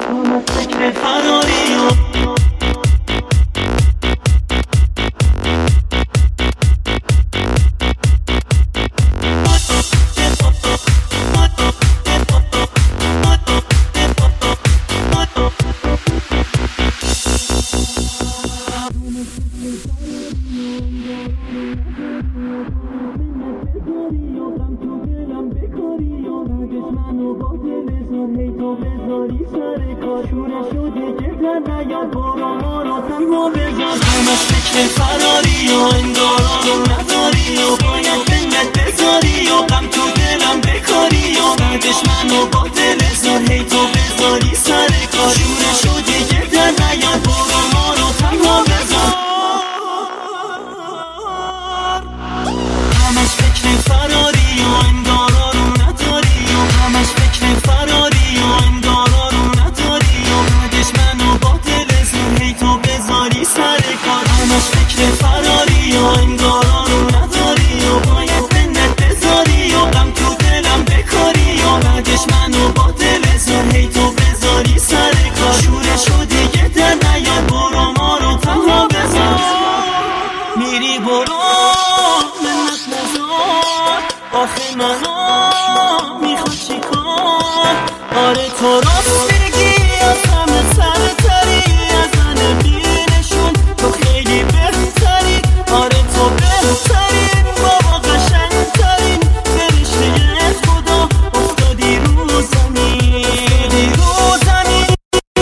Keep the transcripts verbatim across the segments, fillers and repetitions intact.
فکر فراری و منو با دل زن هی تو بذاری سر کار شوره شده که در نیاد برو ما رو تنها بذار همش فکر فراری و انگارا رو نداری و باید بنت بذاری و غم تو دلم بکاری و بعدش منو با دل زن هی تو بذاری سر کار شوره شده که در نیاد برو ما رو تنها بذار همش فکر فراری و انگارا رو نداری و همش فکر فراری و انگارا رو نداری و بعدش منو با دل زن هی تو بذاری سر کار همش فکر فراری و انگارا رو نداری و باید بنت بذاری و غم تو دلم بکاری و بعدش منو با دل زن هی تو بذاری سر کار شوره شدی که در نیاد برو ما رو تنها بذار میری برو منت نذار آخه منو میخواد چی کار آره تو راست میگی از همه سرتری از همه بینشون تو خیلی بهتری آره تو بهترین بابا قشنگترین فرشته خدا افتادی رو زمین افتادی رو زمین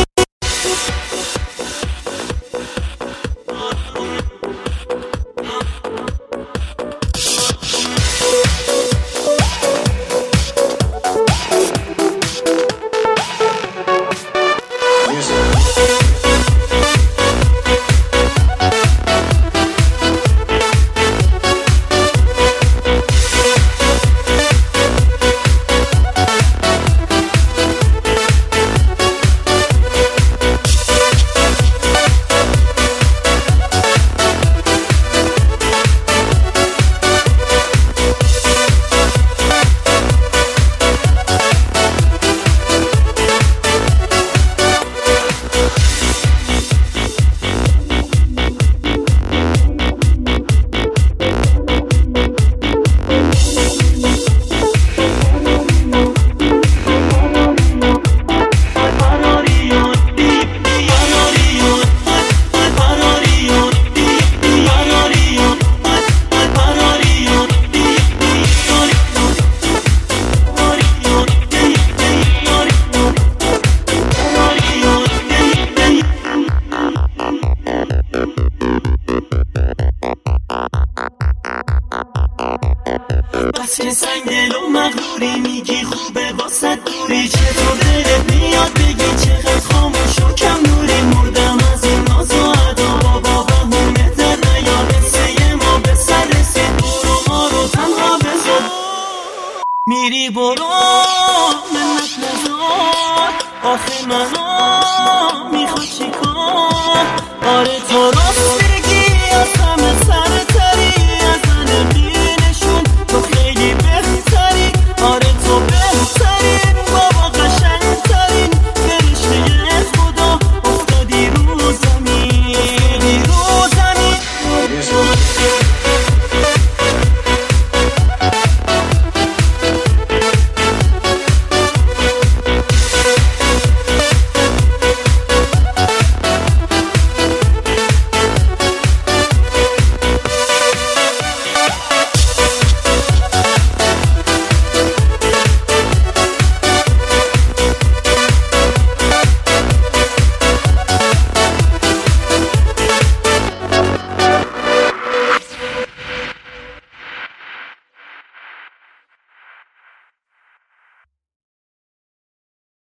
بس که سنگ دل و مغروری میگی خوبه واسه دوری چطور دلت میاد بگی چقدر خاموش و کم نوری مردم از این ناز و ادا بابا بهونه در نیار قصه ما به سر رسید برو ما رو تنها بذار میری برو منت نذار آخه منو میخواد چی کار آره تو راست